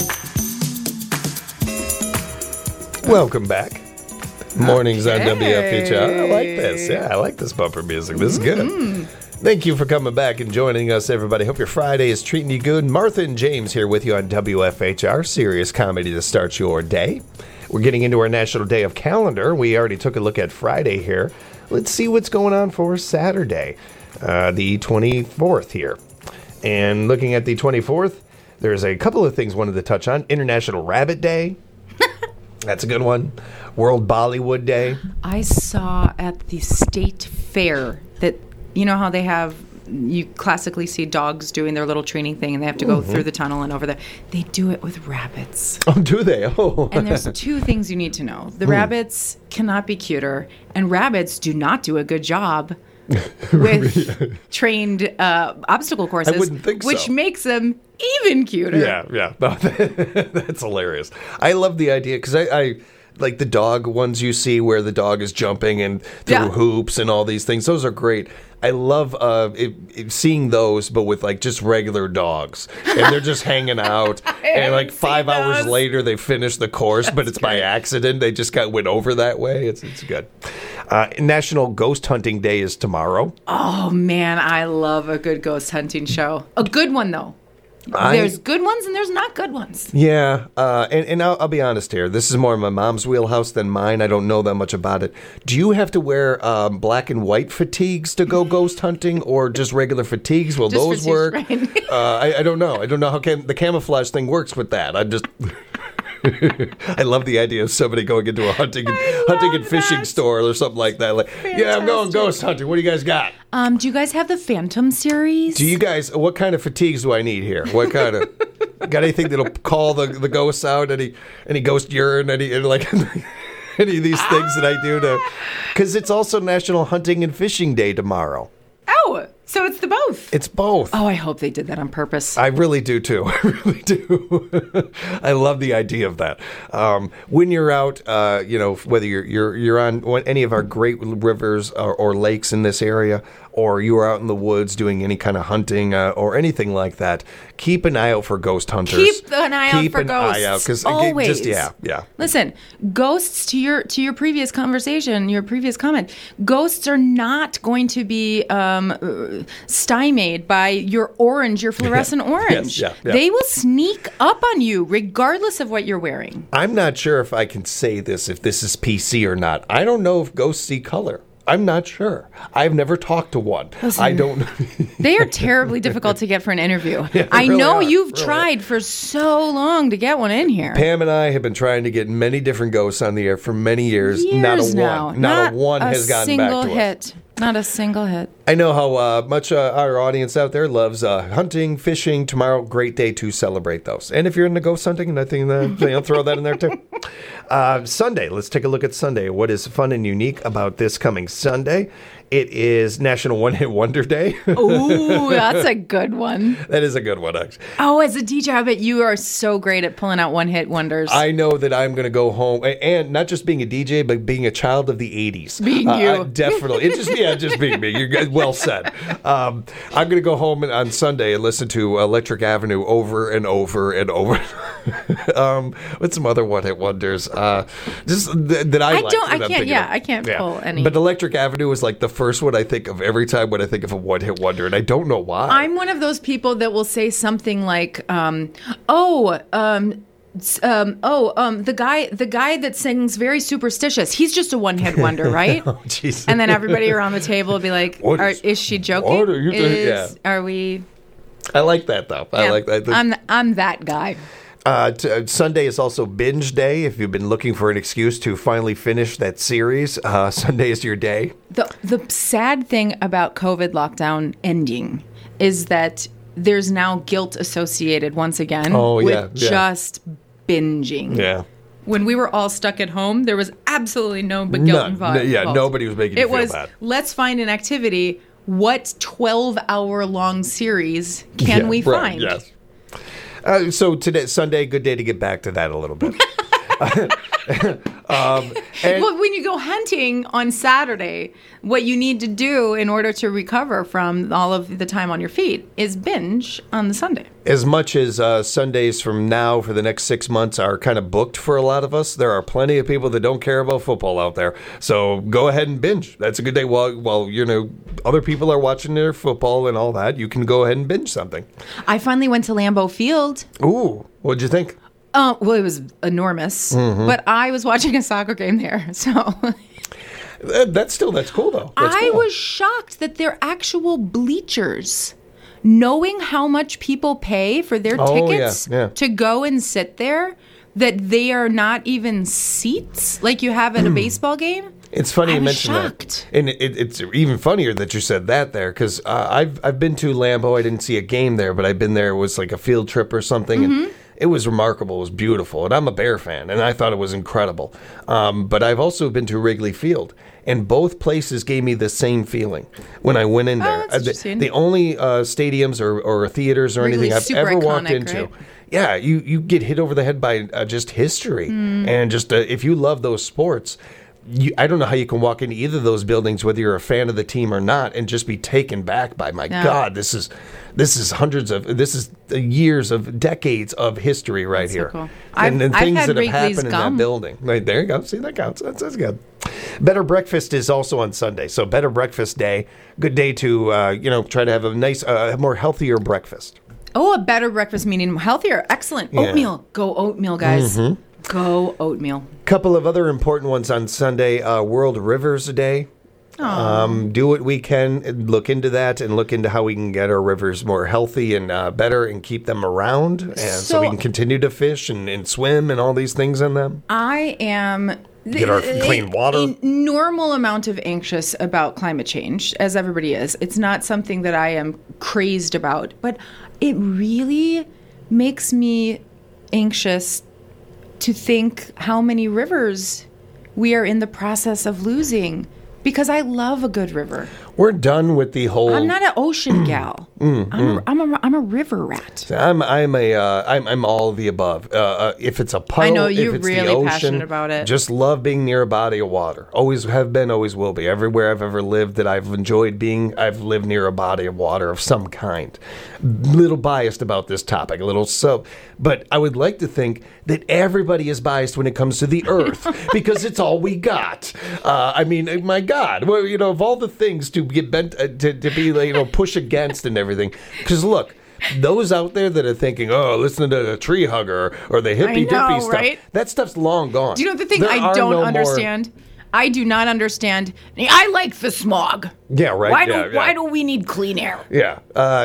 Welcome back. Mornings on WFHR. I like this. Yeah, I like this bumper music. This is good. Thank you for coming back and joining us, everybody. Hope your Friday is treating you good. Martha and James here with you on WFHR, serious comedy to start your day. We're getting into our National Day of Calendar. We already took a look at Friday here. Let's see what's going on for Saturday, the 24th here. And looking at the 24th, there's a couple of things I wanted to touch on. International Rabbit Day. That's a good one. World Bollywood Day. I saw at the state fair that, you know how they have, you classically see dogs doing their little training thing and they have to go through the tunnel and over there. They do it with rabbits. Oh, do they? Oh. And there's two things you need to know. The rabbits cannot be cuter, and rabbits do not do a good job with trained obstacle courses. I wouldn't think so. Which makes them even cuter. Yeah. No, that's hilarious. I love the idea because I like the dog ones you see where the dog is jumping and through hoops and all these things. Those are great. I love seeing those, but with like just regular dogs, and they're just hanging out. And like 5 hours later, they finish the course, but it's by accident. They just went over that way. It's good. National Ghost Hunting Day is tomorrow. Oh man, I love a good ghost hunting show. A good one though. There's good ones and there's not good ones. Yeah, and I'll be honest here. This is more my mom's wheelhouse than mine. I don't know that much about it. Do you have to wear black and white fatigues to go ghost hunting, or just regular fatigues? Will those work? Right. I don't know. I don't know how the camouflage thing works with that. I love the idea of somebody going into a hunting and fishing store or something like that. Like, yeah, I'm going ghost hunting. What do you guys got? Do you guys have the Phantom series? Do you guys? What kind of fatigues do I need here? What kind of? Got anything that'll call the ghosts out? Any ghost urine? Any of these things that I do to? Because it's also National Hunting and Fishing Day tomorrow. Oh, so it's both. It's both. Oh, I hope they did that on purpose. I really do too. I really do. I love the idea of that. When you're out, whether you're on any of our great rivers or lakes in this area, or you are out in the woods doing any kind of hunting or anything like that, keep an eye out for ghost hunters. Keep an eye out for ghosts. Eye out, 'cause always. Yeah. Listen, ghosts, to your previous conversation, your previous comment, ghosts are not going to be stymied by your fluorescent orange. Yeah. They will sneak up on you regardless of what you're wearing. I'm not sure if I can say this, if this is PC or not. I don't know if ghosts see color. I'm not sure. I've never talked to one. Listen, I don't. They are terribly difficult to get for an interview. Yeah, I really know are. you've tried for so long to get one in here. Pam and I have been trying to get many different ghosts on the air for many years. Not a one has gotten back to us. Not a single hit. I know how much our audience out there loves hunting, fishing. Tomorrow, great day to celebrate those. And if you're into ghost hunting, I think throw that in there too. Sunday, let's take a look at Sunday. What is fun and unique about this coming Sunday? It is National One Hit Wonder Day. Ooh, that's a good one. That is a good one, actually. Oh, as a DJ, I bet you are so great at pulling out one-hit wonders. I know that I'm going to go home, and not just being a DJ, but being a child of the 80s. Being you. Definitely. Just being me. You're well said. I'm going to go home on Sunday and listen to Electric Avenue over and over and over. With some other one-hit wonders. Just that I like. I can't pull any. But Electric Avenue is like the first one I think of every time when I think of a one-hit wonder, and I don't know why. I'm one of those people that will say something like, the guy that sings very superstitious, he's just a one-hit wonder, right? Oh, jeez. And then everybody around the table will be like, is she joking? What are you doing? Are we... I like that, though. I like that. I'm that guy. Sunday is also binge day. If you've been looking for an excuse to finally finish that series, Sunday is your day. The sad thing about COVID lockdown ending is that there's now guilt associated once again with just binging. Yeah. When we were all stuck at home, there was absolutely no guilt involved. Yeah, nobody was making you feel bad. Let's find an activity. What 12-hour-long series can we find? Yes. So today, Sunday, good day to get back to that a little bit. Well, when you go hunting on Saturday, what you need to do in order to recover from all of the time on your feet is binge on the Sunday. As much as Sundays from now for the next 6 months are kind of booked for a lot of us, there are plenty of people that don't care about football out there. So go ahead and binge. That's a good day. While other people are watching their football and all that, you can go ahead and binge something. I finally went to Lambeau Field. Ooh, what'd you think? Well, it was enormous, but I was watching a soccer game there, so... That's cool, though. I was shocked that they're actual bleachers. Knowing how much people pay for their tickets to go and sit there, that they are not even seats like you have at a baseball game. It's funny you mentioned shocked. that. And it's even funnier that you said that there, because I've been to Lambeau. I didn't see a game there, but I've been there. It was like a field trip or something, and it was remarkable. It was beautiful. And I'm a Bear fan, and I thought it was incredible. But I've also been to Wrigley Field, and both places gave me the same feeling when I went in there. The only stadiums or theaters or anything I've ever walked into. Right? Yeah, you get hit over the head by just history. And just if you love those sports, I don't know how you can walk into either of those buildings, whether you're a fan of the team or not, and just be taken back by, God, this is years of decades of history right here. So cool. And things I've had that have Wrigley's happened gum. in that building. Right, there you go. See, that counts. That's good. Better Breakfast is also on Sunday. So Better Breakfast Day. Good day to, try to have a nice, more healthier breakfast. Oh, a better breakfast meaning healthier. Excellent. Yeah. Oatmeal. Go oatmeal, guys. Go oatmeal. Couple of other important ones on Sunday. World Rivers Day. Do what we can, look into that, and look into how we can get our rivers more healthy and better and keep them around, and so we can continue to fish and swim and all these things in them. I am... Get our clean water. A normal amount of anxious about climate change, as everybody is. It's not something that I am crazed about, but it really makes me anxious to think how many rivers we are in the process of losing, because I love a good river. We're done with the whole... I'm not an ocean gal. I'm a river rat. I'm all of the above. If it's a puddle, I know you're if it's really the ocean, passionate about it. Just love being near a body of water. Always have been, always will be. Everywhere I've ever lived that I've enjoyed being, I've lived near a body of water of some kind. Little biased about this topic, but I would like to think that everybody is biased when it comes to the earth because it's all we got. My God, of all the things to get bent to be push against and everything, because look, those out there that are thinking, listen to the tree hugger or the hippy dippy stuff, right? That stuff's long gone. Do you know the thing I don't understand? I do not understand. I like the smog. Yeah, right. Why do we need clean air? Yeah.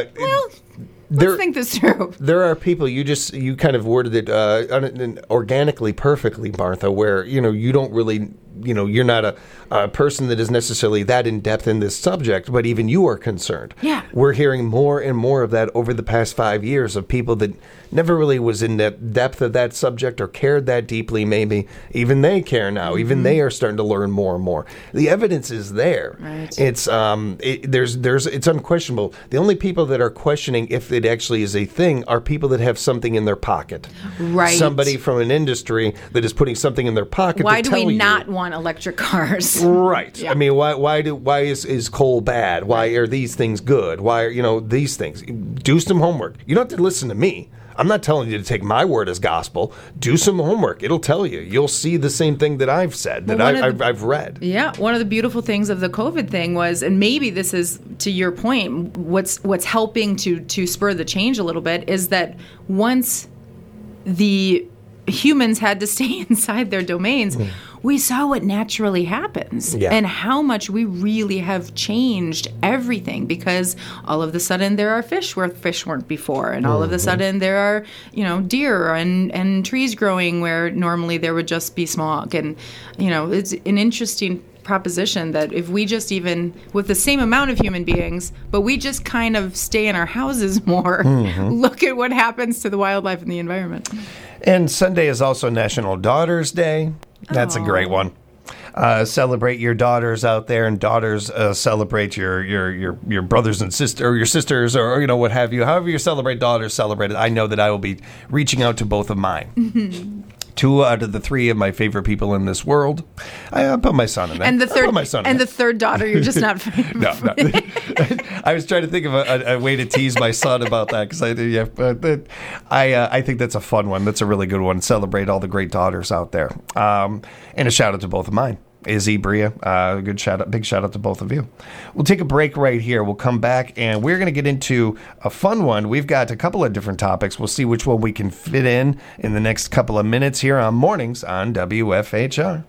Let's think this through. There are people, you kind of worded it organically perfectly, Martha, where, you don't really, you're not a person that is necessarily that in-depth in this subject, but even you are concerned. Yeah. We're hearing more and more of that over the past 5 years of people that never really was in that depth of that subject or cared that deeply, maybe. Even they care now. Even they are starting to learn more and more. The evidence is there. Right. It's it's unquestionable. The only people that are questioning if it actually is a thing are people that have something in their pocket. Right. Somebody from an industry that is putting something in their pocket Why to do tell we you. not want electric cars? Right. Yeah. Why is coal bad? Why are these things good? Why are these things? Do some homework. You don't have to listen to me. I'm not telling you to take my word as gospel. Do some homework. It'll tell you. You'll see the same thing that I've said, I've read. Yeah. One of the beautiful things of the COVID thing was, and maybe this is to your point, what's helping to spur the change a little bit is that once the humans had to stay inside their domains, we saw what naturally happens and how much we really have changed everything, because all of a sudden there are fish where fish weren't before, and all of a sudden there are, deer and trees growing where normally there would just be smog. And, it's an interesting proposition that if we just, even with the same amount of human beings, but we just kind of stay in our houses more, look at what happens to the wildlife and the environment. And Sunday is also National Daughters Day. That's a great one. Celebrate your daughters out there, and daughters celebrate your brothers and sisters, or your sisters, or what have you. However you celebrate daughters, celebrate it. I know that I will be reaching out to both of mine. 2 out of the 3 of my favorite people in this world. I put my son in there. And the third daughter, you're just not. No. I was trying to think of a way to tease my son about that, because I think that's a fun one. That's a really good one. Celebrate all the great daughters out there. And a shout out to both of mine. Izzy, Bria, big shout out to both of you. We'll take a break right here. We'll come back, and we're going to get into a fun one. We've got a couple of different topics. We'll see which one we can fit in the next couple of minutes here on Mornings on WFHR.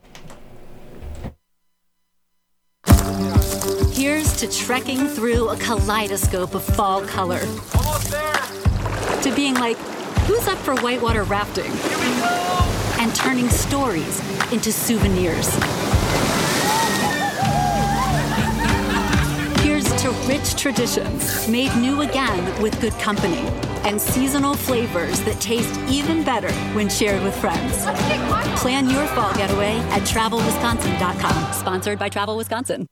Here's to trekking through a kaleidoscope of fall color. Almost there. To being like, who's up for whitewater rafting? Here we go. And turning stories into souvenirs. Here's to rich traditions made new again with good company, and seasonal flavors that taste even better when shared with friends. Plan your fall getaway at TravelWisconsin.com. Sponsored by Travel Wisconsin.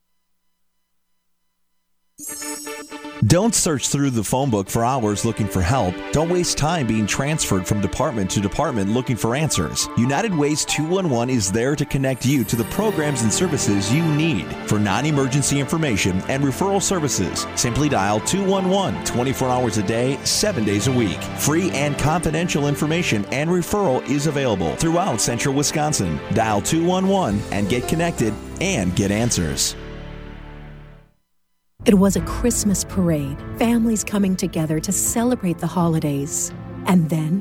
Don't search through the phone book for hours looking for help. Don't waste time being transferred from department to department looking for answers. United Way's 211 is there to connect you to the programs and services you need. For non-emergency information and referral services, simply dial 211 24 hours a day, 7 days a week. Free and confidential information and referral is available throughout central Wisconsin. Dial 211 and get connected and get answers. It was a Christmas parade, families coming together to celebrate the holidays. And then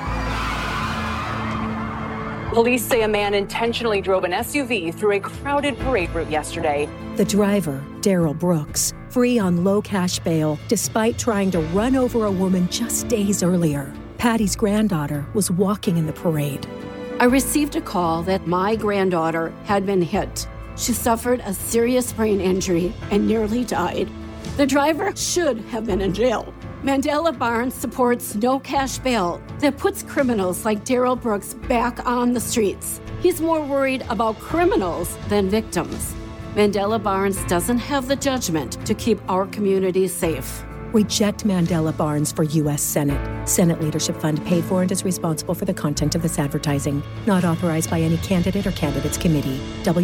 police say a man intentionally drove an SUV through a crowded parade route yesterday. The driver, Daryl Brooks, free on low cash bail despite trying to run over a woman just days earlier. Patty's granddaughter was walking in the parade. I received a call that my granddaughter had been hit. She suffered a serious brain injury and nearly died. The driver should have been in jail. Mandela Barnes supports no cash bail that puts criminals like Daryl Brooks back on the streets. He's more worried about criminals than victims. Mandela Barnes doesn't have the judgment to keep our communities safe. Reject Mandela Barnes for U.S. Senate. Senate Leadership Fund paid for and is responsible for the content of this advertising. Not authorized by any candidate or candidates committee.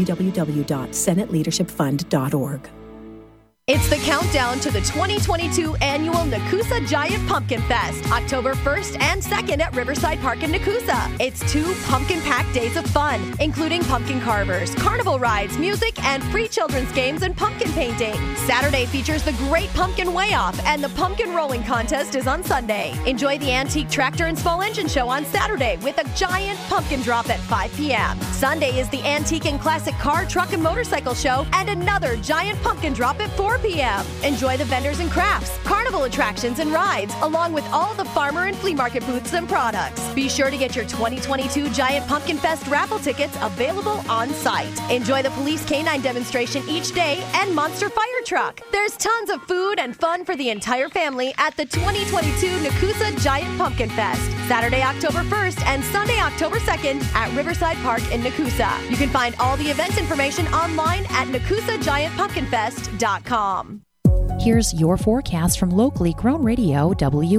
www.senateleadershipfund.org. It's the countdown to the 2022 annual Nakusa Giant Pumpkin Fest, October 1st and 2nd at Riverside Park in Nakusa. It's 2 pumpkin-packed days of fun, including pumpkin carvers, carnival rides, music, and free children's games and pumpkin painting. Saturday features the Great Pumpkin Way-Off, and the Pumpkin Rolling Contest is on Sunday. Enjoy the Antique Tractor and Small Engine Show on Saturday with a giant pumpkin drop at 5 p.m. Sunday is the Antique and Classic Car, Truck, and Motorcycle Show, and another giant pumpkin drop at 4 p.m. Enjoy the vendors and crafts, carnival attractions and rides, along with all the farmer and flea market booths and products. Be sure to get your 2022 Giant Pumpkin Fest raffle tickets available on site. Enjoy the police canine demonstration each day and Monster Fire Truck. There's tons of food and fun for the entire family at the 2022 Nakusa Giant Pumpkin Fest, Saturday, October 1st and Sunday, October 2nd at Riverside Park in Nakusa. You can find all the events information online at NakusaGiantPumpkinFest.com. Here's your forecast from locally grown radio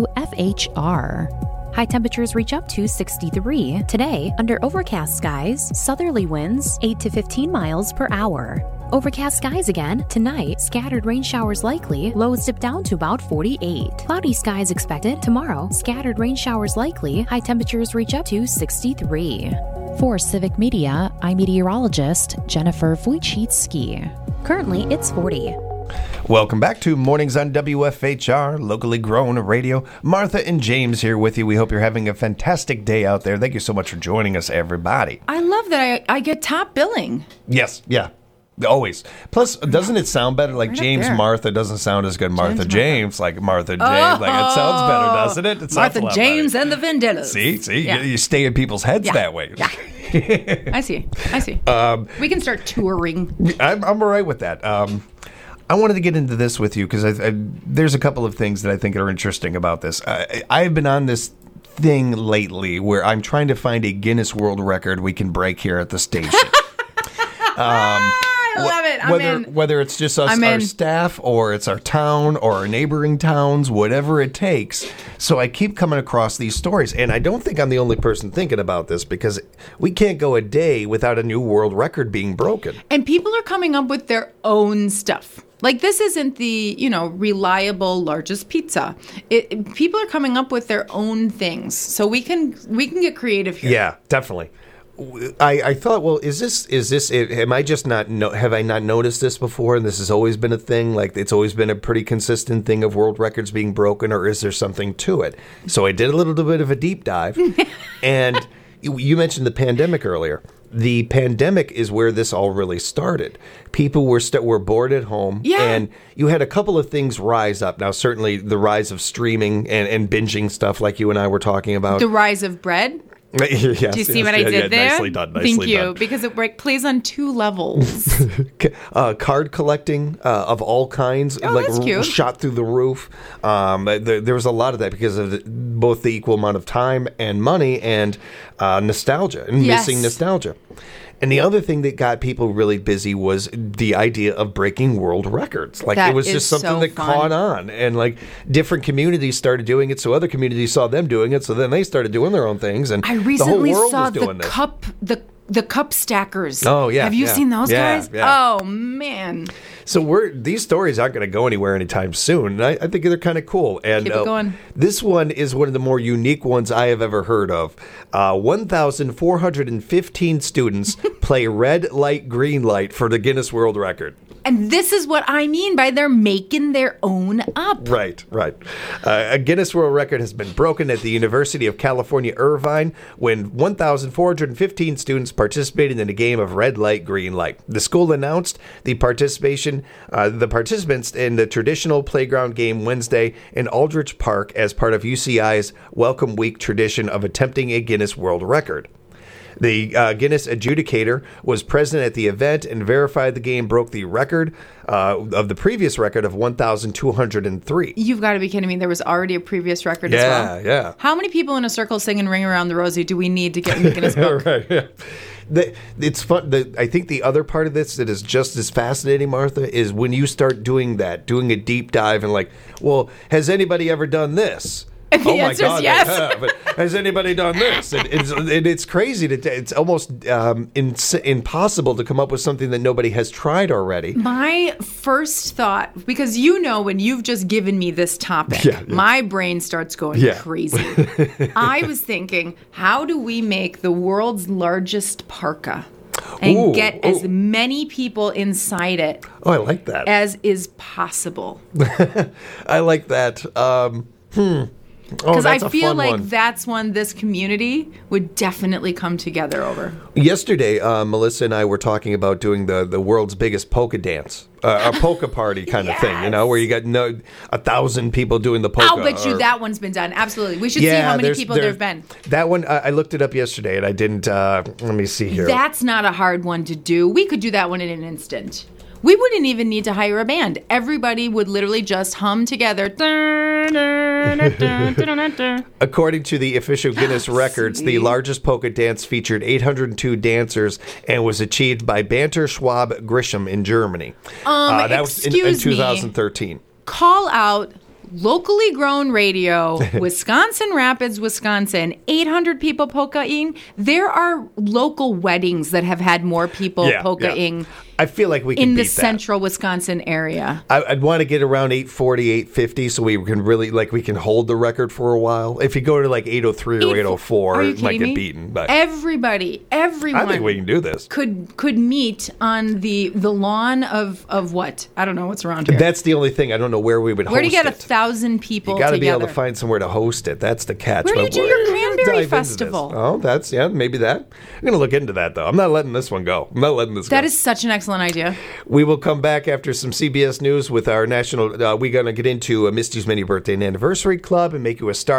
WFHR. High temperatures reach up to 63. Today, under overcast skies, southerly winds 8 to 15 miles per hour. Overcast skies again. Tonight, scattered rain showers likely. Lows dip down to about 48. Cloudy skies expected. Tomorrow, scattered rain showers likely. High temperatures reach up to 63. For Civic Media, I'm meteorologist Jennifer Wojcicki. Currently, it's 40. Welcome back to Mornings on WFHR, locally grown radio. Martha and James here with you. We hope you're having a fantastic day out there. Thank you so much for joining us, everybody. I love that I get top billing. Yes, yeah. Always. Plus, doesn't it sound better? Like Right James up there. Martha doesn't sound as good. Martha James James, like Martha James. Like it sounds better, doesn't it? It sounds a Martha lot James and the Vandellas. See, Yeah. you stay in people's heads Yeah. that way. Yeah. I see. We can start touring. I'm all right with that. I wanted to get into this with you because there's a couple of things that I think are interesting about this. I've been on this thing lately where I'm trying to find a Guinness World Record we can break here at the station. I love it. I'm in. Whether it's just us, I'm our in. staff, or it's our town or our neighboring towns, whatever it takes. So I keep coming across these stories, and I don't think I'm the only person thinking about this because we can't go a day without a new world record being broken. And people are coming up with their own stuff. Like this isn't the, reliable largest pizza. People are coming up with their own things. So we can get creative here. Yeah, definitely. I thought, well, is this it? Am I just have I not noticed this before? And this has always been a thing, like it's always been a pretty consistent thing of world records being broken, or is there something to it? So I did a little bit of a deep dive, and you mentioned the pandemic earlier. The pandemic is where this all really started. People were bored at home, and you had a couple of things rise up. Now, certainly the rise of streaming and binging stuff like you and I were talking about. The rise of bread. Yes, Do you see what I did there? Nicely done. Thank you, because it plays on two levels. Card collecting of all kinds, that's cute. Shot through the roof. There was a lot of that because of both the equal amount of time and money and nostalgia and missing nostalgia. And the other thing that got people really busy was the idea of breaking world records. Like That it was is just something so that fun. caught on, and like different communities started doing it, so other communities saw them doing it, so then they started doing their own things, and I the recently whole world saw was doing this. the cup stackers. Oh, yeah, Have you yeah. seen those Yeah, guys? yeah. Oh man. So these stories aren't going to go anywhere anytime soon. And I think they're kind of cool. And Keep it going. This one is one of the more unique ones I have ever heard of. 1,415 students play red light, green light for the Guinness World Record. And this is what I mean by they're making their own up. Right. A Guinness World Record has been broken at the University of California, Irvine, when 1,415 students participated in a game of red light, green light. The school announced the participants in the traditional playground game Wednesday in Aldrich Park as part of UCI's Welcome Week tradition of attempting a Guinness World Record. The Guinness adjudicator was present at the event and verified the game broke the record of the previous record of 1,203. You've got to be kidding me. There was already a previous record as well. Yeah. How many people in a circle singing Ring Around the Rosie do we need to get in the Guinness book? Right, yeah. It's fun. I think the other part of this that is just as fascinating, Martha, is when you start doing a deep dive and like, well, has anybody ever done this? And the answer is yes. They have. But has anybody done this? It's crazy. It's almost impossible to come up with something that nobody has tried already. My first thought, because when you've just given me this topic, my brain starts going crazy. I was thinking, how do we make the world's largest parka and get as many people inside it I like that. as is possible? I like that. Because I feel like one. that's one this community would definitely come together over. Yesterday, Melissa and I were talking about doing the world's biggest polka dance, a polka party kind of thing, where you got 1,000 people doing the polka. I'll bet you that one's been done. Absolutely. We should see how many people there have been. That one, I looked it up yesterday, and I didn't, let me see here. That's not a hard one to do. We could do that one in an instant. We wouldn't even need to hire a band. Everybody would literally just hum together. According to the official Guinness records, the largest polka dance featured 802 dancers and was achieved by Banter Schwab Grisham in Germany. That was in 2013. Call out locally grown radio, Wisconsin Rapids, Wisconsin, 800 people polka-ing. There are local weddings that have had more people polka-ing. I feel like we can in beat the central Wisconsin area. I'd want to get around 840, 850 so we can really, we can hold the record for a while. If you go to 803 or 804, it might get beaten. But everyone I think we can do this. Could meet on the lawn of what? I don't know what's around here. That's the only thing. I don't know where we would host it. Where do you get 1,000 people You got to together? be able to find somewhere to host it. That's the catch. Where do you do your cranberry festival? Oh, maybe that. I'm going to look into that, though. I'm not letting this one go. I'm not letting this go. That is such an excellent idea. We will come back after some CBS News with our national. We're going to get into Misty's Mini Birthday and Anniversary Club and make you a star.